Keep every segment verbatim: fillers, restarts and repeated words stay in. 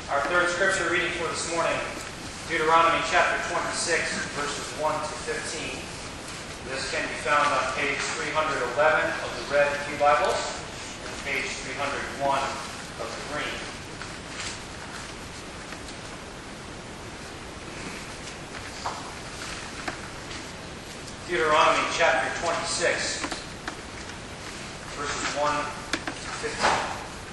Our third scripture reading for this morning, Deuteronomy chapter twenty-six, verses one to fifteen. This can be found on page three hundred eleven of the red Pew Bibles and page three hundred one of the green. Deuteronomy chapter twenty-six, verses one to fifteen.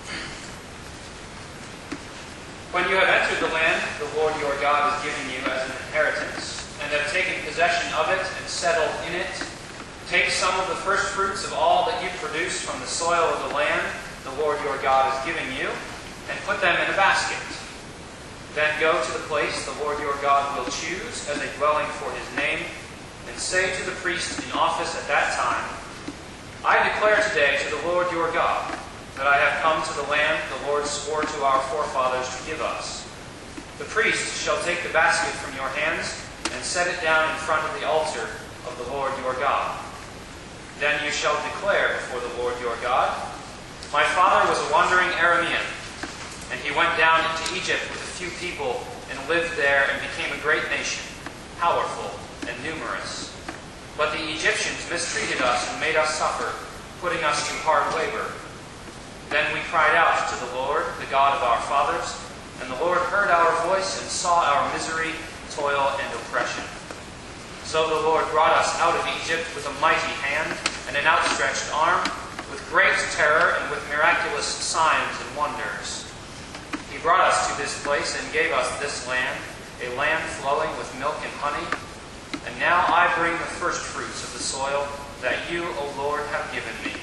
When you have entered the land the Lord your God is giving you as an inheritance, and have taken possession of it and settled in it, take some of the first fruits of all that you produce from the soil of the land the Lord your God is giving you, and put them in a basket. Then go to the place the Lord your God will choose as a dwelling for his name, and say to the priest in office at that time, I declare today to the Lord your God that I have come to the land the Lord swore to our forefathers to give us. The priest shall take the basket from your hands and set it down in front of the altar of the Lord your God. Then you shall declare before the Lord your God, My father was a wandering Aramean, and he went down into Egypt with a few people and lived there and became a great nation, powerful and numerous. But the Egyptians mistreated us and made us suffer, putting us to hard labor. Then we cried out to the Lord, the God of our fathers, and the Lord heard our voice and saw our misery, toil, and oppression. So the Lord brought us out of Egypt with a mighty hand and an outstretched arm, with great terror and with miraculous signs and wonders. He brought us to this place and gave us this land, a land flowing with milk and honey. And now I bring the first fruits of the soil that you, O Lord, have given me.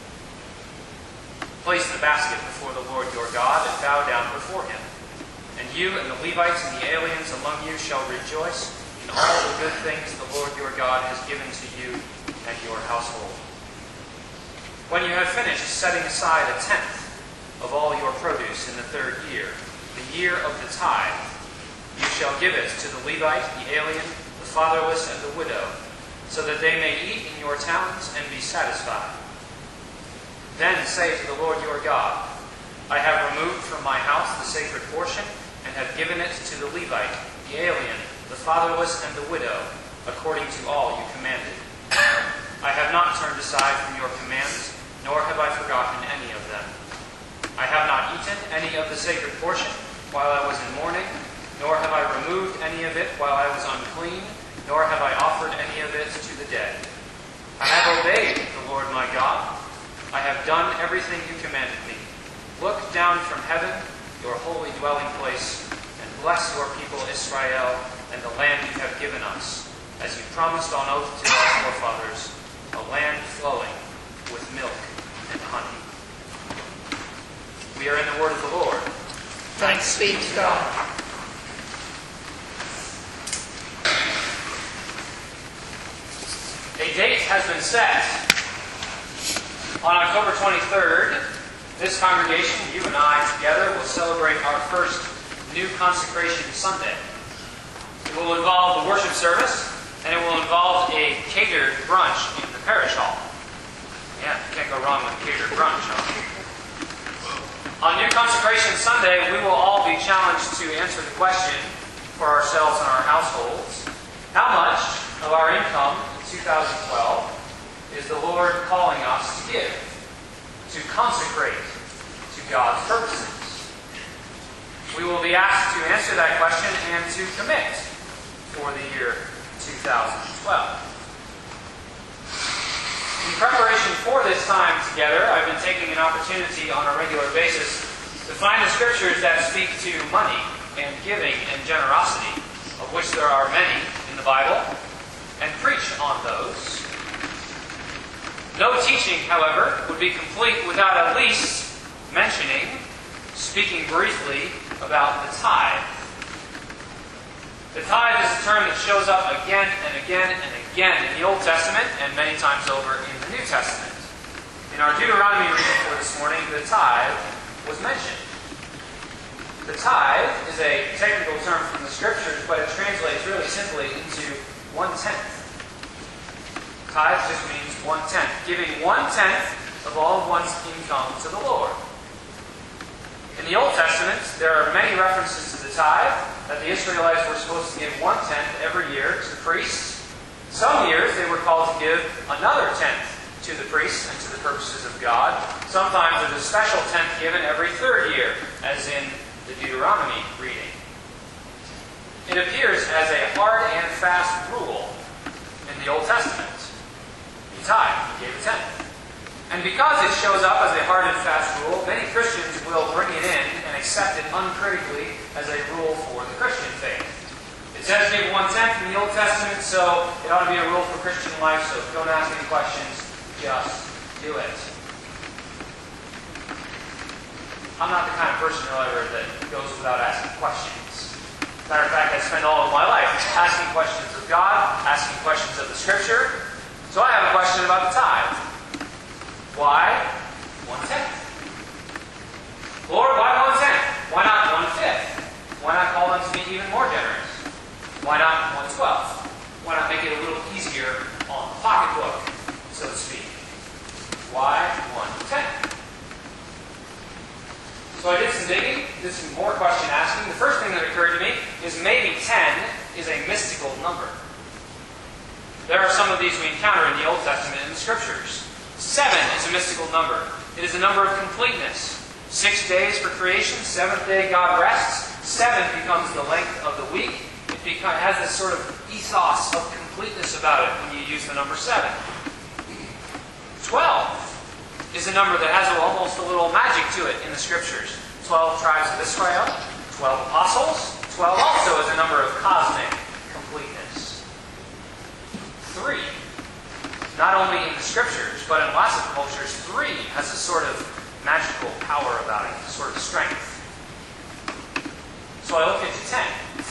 Place the basket before the Lord your God and bow down before him. And you and the Levites and the aliens among you shall rejoice in all the good things the Lord your God has given to you and your household. When you have finished setting aside a tenth of all your produce in the third year, the year of the tithe, you shall give it to the Levite, the alien, the fatherless, and the widow, so that they may eat in your towns and be satisfied. Then say to the Lord your God, I have removed from my house the sacred portion, and have given it to the Levite, the alien, the fatherless, and the widow, according to all you commanded. I have not turned aside from your commands, nor have I forgotten any of them. I have not eaten any of the sacred portion while I was in mourning, nor have I removed any of it while I was unclean, nor have I offered any of it to the dead. I have obeyed the Lord my God. I have done everything you commanded me. Look down from heaven, your holy dwelling place, and bless your people Israel and the land you have given us, as you promised on oath to our forefathers, a land flowing with milk and honey. We are in the word of the Lord. Thanks be to God. A date has been set. On October twenty-third, this congregation, you and I together, will celebrate our first New Consecration Sunday. It will involve the worship service, and it will involve a catered brunch in the parish hall. Yeah, you can't go wrong with a catered brunch, huh? On New Consecration Sunday, we will all be challenged to answer the question for ourselves and our households, how much of our income in two thousand twelve is the Lord calling us to give, to consecrate to God's purposes? We will be asked to answer that question and to commit for the year two thousand twelve. In preparation for this time together, I've been taking an opportunity on a regular basis to find the scriptures that speak to money and giving and generosity, of which there are many in the Bible, and preach on those. No teaching, however, would be complete without at least mentioning, speaking briefly about the tithe. The tithe is a term that shows up again and again and again in the Old Testament and many times over in the New Testament. In our Deuteronomy reading for this morning, the tithe was mentioned. The tithe is a technical term from the Scriptures, but it translates really simply into one-tenth. Tithe just means one-tenth, giving one-tenth of all of one's income to the Lord. In the Old Testament, there are many references to the tithe, that the Israelites were supposed to give one-tenth every year to the priests. Some years they were called to give another tenth to the priests and to the purposes of God. Sometimes there's a special tenth given every third year, as in the Deuteronomy reading. It appears as a hard and fast rule in the Old Testament. You tithe, you gave a tenth. And because it shows up as a hard and fast rule, many Christians will bring it in and accept it uncritically as a rule for the Christian faith. It says give one-tenth in the Old Testament, so it ought to be a rule for Christian life, so don't ask any questions, just do it. I'm not the kind of person, however, that goes without asking questions. As a matter of fact, I spend all of my life asking questions of God, asking questions of the Scripture. So I have a question about the tithe. Why one-tenth? Lord, why one-tenth? Why not one-fifth? Why not call them to be even more generous? Why not one-twelfth? Why not make it a little easier on the pocketbook, so to speak? Why one-tenth? So I did some digging, did some more question asking. The first thing that occurred to me is maybe ten is a mystical number. There are some of these we encounter in the Old Testament and the Scriptures. Seven is a mystical number. It is a number of completeness. Six days for creation, seventh day God rests. Seven becomes the length of the week. It becomes, has this sort of ethos of completeness about it when you use the number seven. Twelve is a number that has almost a little magic to it in the Scriptures. Twelve tribes of Israel, twelve apostles. Twelve also is a number of cosmic completeness. Three, not only in the Scriptures, but in lots of cultures, three has a sort of magical power about it, a sort of strength. So I look into ten.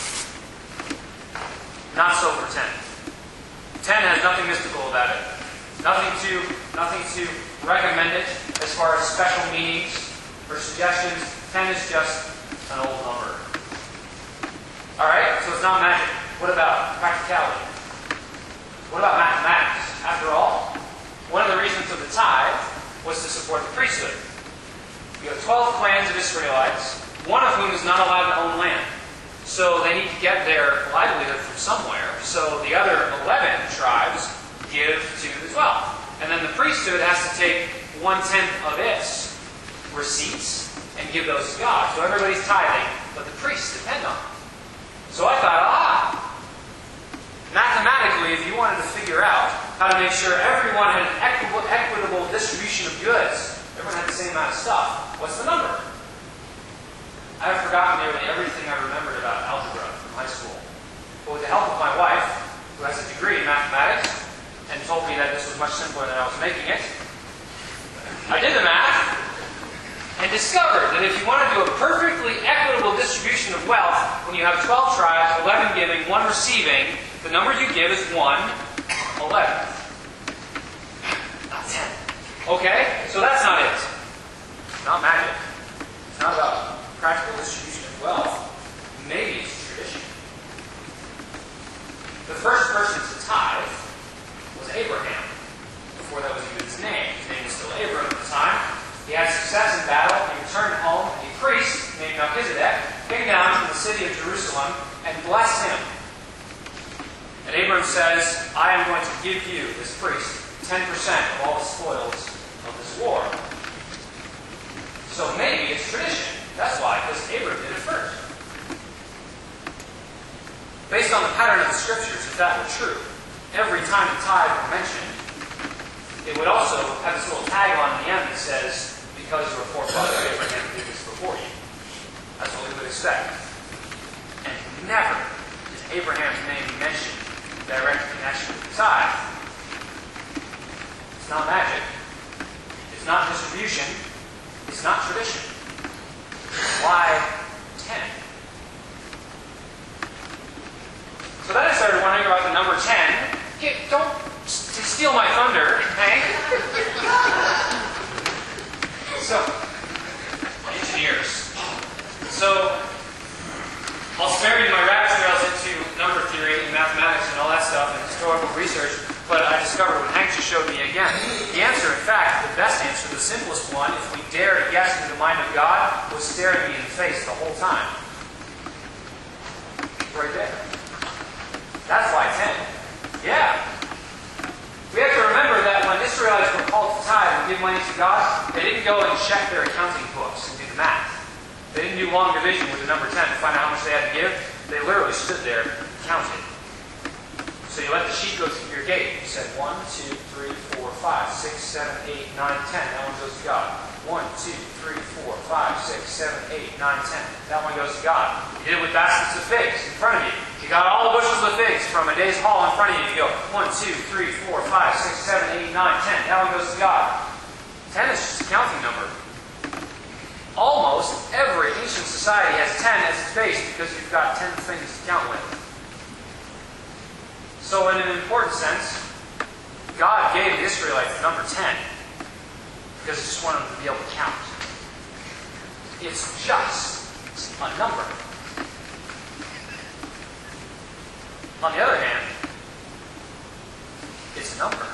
Not so for ten. Ten has nothing mystical about it. Nothing to, nothing to recommend it as far as special meanings or suggestions. Ten is just an old number. Alright, so it's not magic. What about practicality? What about mathematics? After all, one of the reasons of the tithe was to support the priesthood. You have twelve clans of Israelites, one of whom is not allowed to own land. So they need to get their livelihood from somewhere. So the other eleven tribes give to the twelve. And then the priesthood has to take one-tenth of its receipts and give those to God. So everybody's tithing, but the priests depend on it. So I thought, ah, mathematically, if you wanted to figure out how to make sure everyone had an equitable, equitable distribution of goods, everyone had the same amount of stuff, what's the number? I've forgotten nearly everything I remembered about algebra from high school. But with the help of my wife, who has a degree in mathematics, and told me that this was much simpler than I was making it, I did the math and discovered that if you want to do a perfectly equitable distribution of wealth, when you have twelve tribes, eleven giving, one receiving, the number you give is one eleventh. Not ten. Okay? So that's not it. It's not magic. It's not about practical distribution of wealth. Maybe it's tradition. The first person to tithe was Abraham, before that was even his name. His name was still Abram at the time. He had success in battle. He returned home. A priest named Melchizedek came down from the city of Jerusalem and blessed him. And Abram says, I am going to give you, this priest, ten percent of all the spoils of this war. So maybe it's tradition. That's why, because Abram did it first. Based on the pattern of the Scriptures, if that were true, every time the tithe were mentioned, it would also have this little tag on the end that says, because your forefather Abraham did this before you. That's what we would expect. And never is Abraham's name mentioned in direct connection with the tithe. It's not magic. It's not distribution. It's not tradition. Why ten? So then I started wondering about the number ten. Okay, don't steal my thunder, Hank. So, engineers. So, I'll spare you my rabbit trails into number theory and mathematics and all that stuff and historical research, but I discovered what Hank just showed me again. The answer, in fact, the best answer, the simplest simplest one, if we dare to guess into the mind of God, was staring me in the face the whole time. Right there. That's why ten. Yeah. We have to remember that when Israelites were called to tithe and give money to God, they didn't go and check their accounting books and do the math. They didn't do long division with the number ten to find out how much they had to give. They literally stood there and counted. So you let the sheep go through your gate. You said one, two, three, four, five, six, seven, eight, nine, ten. That one goes to God. One, two, three, four, five, six, seven, eight, nine, ten. That one goes to God. You did it with baskets of figs in front of you. You got all the bushels of figs from a day's haul in front of you. You go one, two, three, four, five, six, seven, eight, nine, ten. That one goes to God. Ten is just a counting number. Almost every ancient society has ten as its base because you've got ten things to count with. So in an important sense, God gave the Israelites the number ten because He just wanted them to be able to count. It's just a number. On the other hand, it's a number.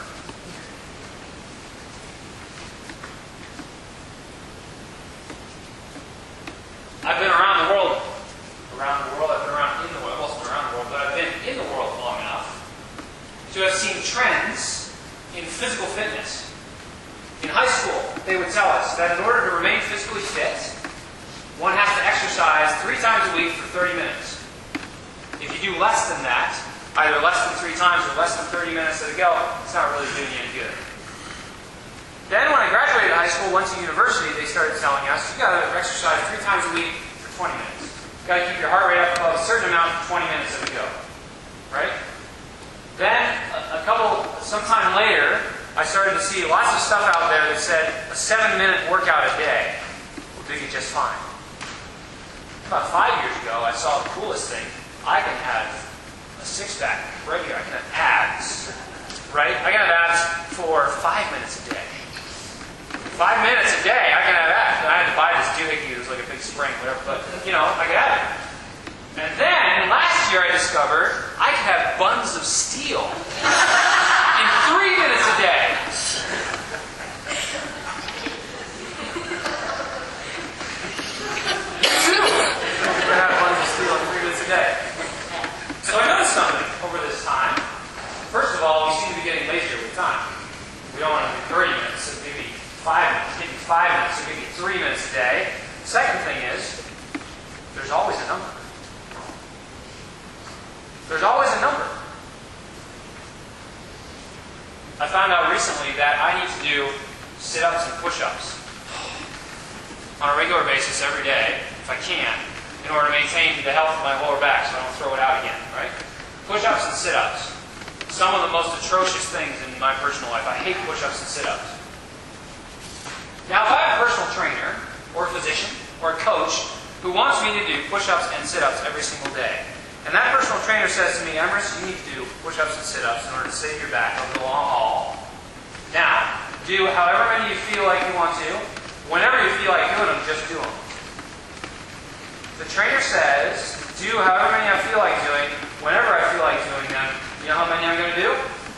I've been around the world, around the world, I've been around in the world, well, around the world, but I've been in the world long enough to have seen trends in physical fitness. In high school, they would tell us that in order to remain physically fit, one has to exercise three times a week for thirty minutes. If you do less than that, either less than three times or less than thirty minutes at a go, it's not really doing you any good. Then when I graduated high school, went to university, they started telling us, you got to exercise three times a week for twenty minutes. You got to keep your heart rate up above a certain amount for twenty minutes at a go. Right? Then, a, a couple, sometime later, I started to see lots of stuff out there that said a seven minute workout a day will do you just fine. About five years ago, I saw the coolest thing. I can have a six-pack regular. I can have abs. Right? I can have abs for five minutes a day. Five minutes a day, I can have abs. I had to buy this doohickey. It was like a big spring, whatever. But, you know, I could have it. And then, last year I discovered I could have buns of steel in three minutes a day. You too could have buns of steel in three minutes a day. So I noticed something over this time. First of all, we seem to be getting lazier with time. We don't want to do thirty minutes, so maybe five minutes, maybe five minutes, or maybe three minutes a day. Second thing is, there's always a number. There's always a number. I found out recently that I need to do sit-ups and push-ups on a regular basis every day, if I can, in order to maintain the health of my lower back so I don't throw it out again, right? Push-ups and sit-ups. Some of the most atrocious things in my personal life. I hate push-ups and sit-ups. Now, if I have a personal trainer, or a physician, or a coach, who wants me to do push-ups and sit-ups every single day, and that personal trainer says to me, Emrys, you need to do push-ups and sit-ups in order to save your back over the long haul. Now, do however many you feel like you want to. Whenever you feel like doing them, just do them. The trainer says, do however many I feel like doing, whenever I feel like doing them. You know how many I'm going to do?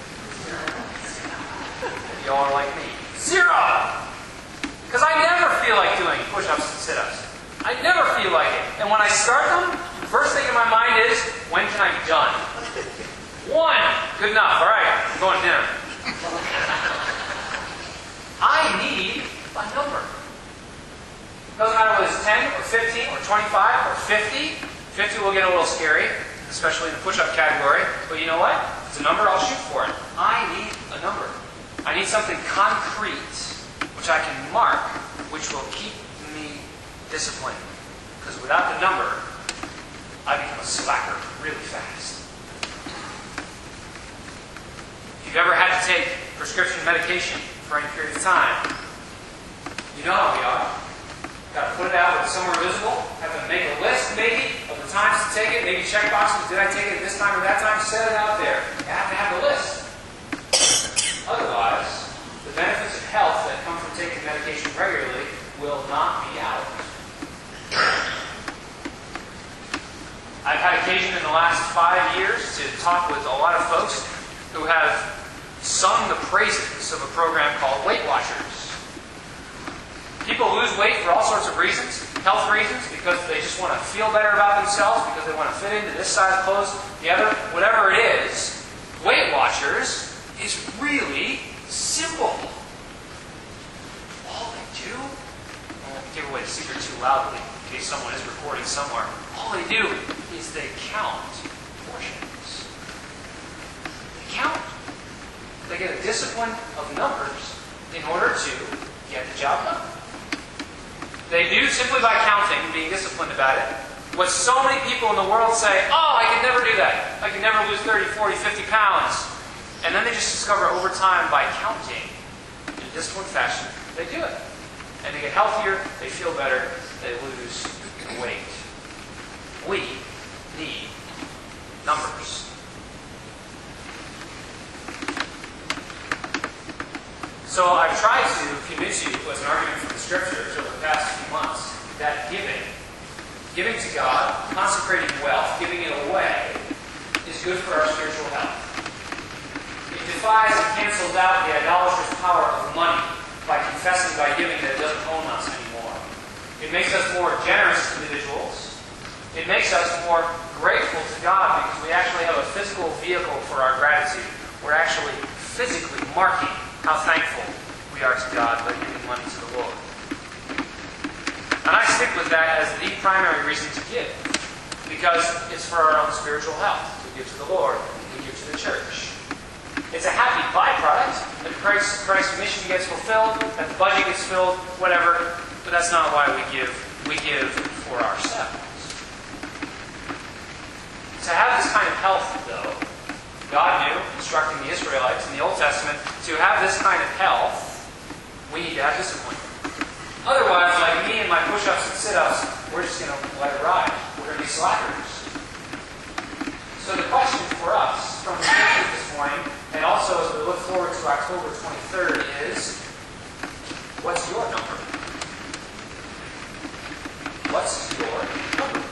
You all are like me. Zero! Because I never feel like doing push-ups and sit-ups. I never feel like it. And when I start them, the first thing in my mind is, when can I be done? One. Good enough. All right. I'm going to dinner. I need a number. Doesn't matter whether it's ten or fifteen or twenty-five or fifty. fifty will get a little scary, especially in the push-up category. But you know what? If it's a number, I'll shoot for it. I need a number. I need something concrete, which I can mark, which will keep me disciplined. Because without the number, I become a slacker really fast. If you've ever had to take prescription medication for any period of time, you know how we are. Got to put it out where it's somewhere visible. Have to make a list, maybe, of the times to take it. Maybe check boxes. Did I take it this time or that time? Set it out there. You have to have a list. Otherwise, the benefits of health that come from taking medication regularly will not be out. I've had occasion in the last five years to talk with a lot of folks who have sung the praises of a program called Weight Watchers. People lose weight for all sorts of reasons. Health reasons, because they just want to feel better about themselves, because they want to fit into this size clothes, the other, whatever it is. Weight Watchers is really simple. All they do, I won't give away the secret too loudly in case someone is recording somewhere. All they do is they count portions. They count. They get a discipline of numbers in order to get the job done. They do simply by counting, being disciplined about it, what so many people in the world say, oh, I can never do that. I can never lose thirty, forty, fifty pounds. And then they just discover over time by counting, in a disciplined fashion, they do it. And they get healthier, they feel better, they lose weight. We need numbers. So I've tried to convince you, as an argument from the Scriptures over the past few months, that giving, giving to God, consecrating wealth, giving it away, is good for our spiritual health. It defies and cancels out the idolatrous power of money by confessing, by giving, that it doesn't own us anymore. It makes us more generous individuals. It makes us more grateful to God because we actually have a physical vehicle for our gratitude. We're actually physically marking how thankful we are to God by giving money to the Lord. And I stick with that as the primary reason to give, because it's for our own spiritual health. We give to the Lord, we give to the church. It's a happy byproduct that Christ's, Christ's mission gets fulfilled, that the budget gets filled, whatever, but that's not why we give. We give for ourselves. To have this kind of health, though, God knew, instructing the Israelites in the Old Testament, to have this kind of health, we need to have discipline. Otherwise, like me and my push-ups and sit-ups, we're just going to let it ride. We're going to be slackers. So the question for us from the Scripture this morning, and also as we look forward to October twenty-third, is, what's your number? What's your number?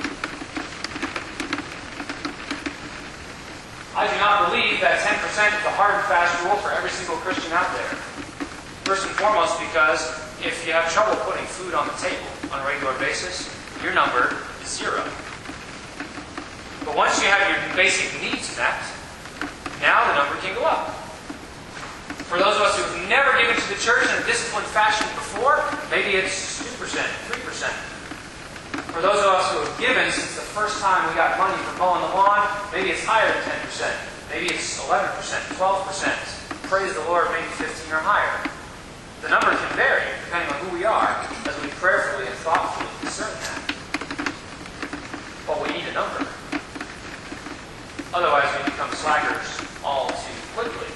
I do not believe that ten percent is a hard and fast rule for every single Christian out there. First and foremost because if you have trouble putting food on the table on a regular basis, your number is zero. But once you have your basic needs met, now the number can go up. For those of us who have never given to the church in a disciplined fashion before, maybe it's two percent, three percent. For those of us who have given since the first time we got money for mowing the lawn, maybe it's higher than ten percent. Maybe it's eleven percent, twelve percent. Praise the Lord, maybe fifteen or higher. The number can vary depending on who we are as we prayerfully and thoughtfully discern that. But we need a number. Otherwise we become slackers all too quickly.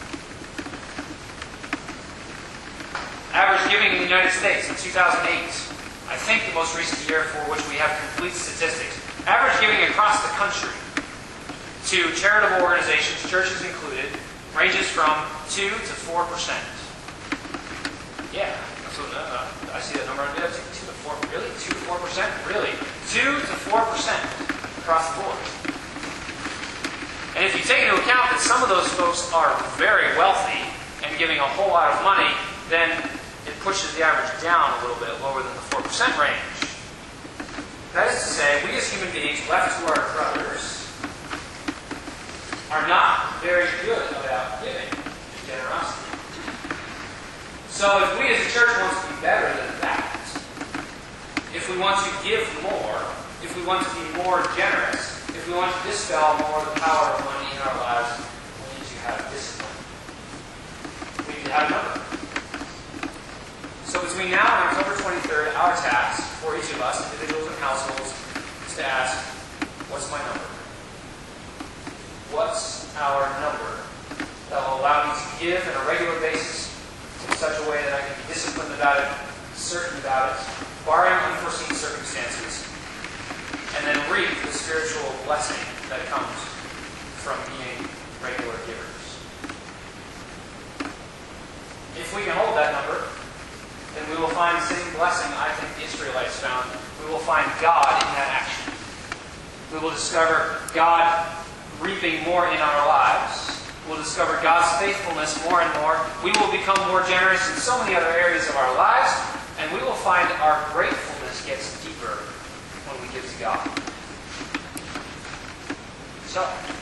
Average giving in the United States in two thousand eight. I think the most recent year for which we have complete statistics. Average giving across the country to charitable organizations, churches included, ranges from two to four percent. Yeah, that's what, uh, I see that number on the other. two to four, really? two to four percent? Really? two to four percent across the board. And if you take into account that some of those folks are very wealthy and giving a whole lot of money, then it pushes the average down a little bit lower than the four percent range. That is to say, we as human beings, left to our brothers, are not very good about giving and generosity. So if we as a church want to be better than that, if we want to give more, if we want to be more generous, if we want to dispel more of the power of money in our lives, we need to have discipline. We need to have a number. So between now and October twenty-third, our task for each of us, individuals and households, is to ask, what's my number? What's our number that will allow me to give on a regular basis in such a way that I can be disciplined about it, certain about it, barring unforeseen circumstances, and then reap the spiritual blessing that comes from being regular givers. If we can hold that number, then we will find the same blessing I think the Israelites found. We will find God in that action. We will discover God reaping more in our lives. We'll discover God's faithfulness more and more. We will become more generous in so many other areas of our lives, and we will our gratefulness gets deeper when we give to God. So,